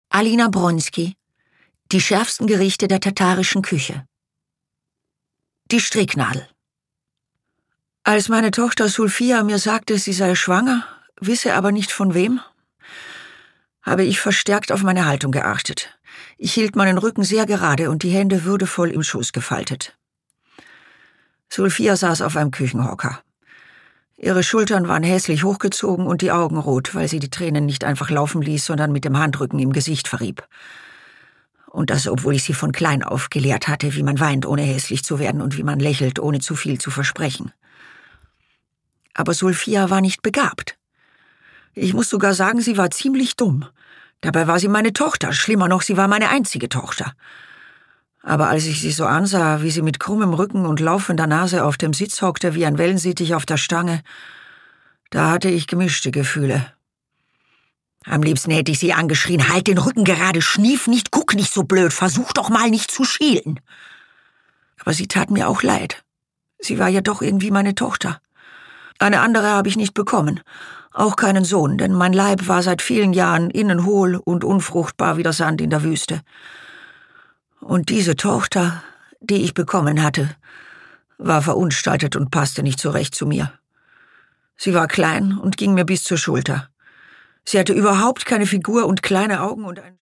Alina Bronski. Die schärfsten Gerichte der tatarischen Küche. Die Stricknadel. Als meine Tochter Sulfia mir sagte, sie sei schwanger, wisse aber nicht von wem, habe ich verstärkt auf meine Haltung geachtet. Ich hielt meinen Rücken sehr gerade und die Hände würdevoll im Schoß gefaltet. Sulfia saß auf einem Küchenhocker. Ihre Schultern waren hässlich hochgezogen und die Augen rot, weil sie die Tränen nicht einfach laufen ließ, sondern mit dem Handrücken im Gesicht verrieb. Und das, obwohl ich sie von klein auf gelehrt hatte, wie man weint, ohne hässlich zu werden und wie man lächelt, ohne zu viel zu versprechen. Aber Sulfia war nicht begabt. Ich muss sogar sagen, sie war ziemlich dumm. Dabei war sie meine Tochter, schlimmer noch, sie war meine einzige Tochter. Aber als ich sie so ansah, wie sie mit krummem Rücken und laufender Nase auf dem Sitz hockte wie ein Wellensittich auf der Stange, da hatte ich gemischte Gefühle. Am liebsten hätte ich sie angeschrien, halt den Rücken gerade, schnief nicht, guck nicht so blöd, versuch doch mal nicht zu schielen. Aber sie tat mir auch leid. Sie war ja doch irgendwie meine Tochter. Eine andere habe ich nicht bekommen, auch keinen Sohn, denn mein Leib war seit vielen Jahren innen hohl und unfruchtbar wie der Sand in der Wüste. Und diese Tochter, die ich bekommen hatte, war verunstaltet und passte nicht so recht zu mir. Sie war klein und ging mir bis zur Schulter. Sie hatte überhaupt keine Figur und kleine Augen und ein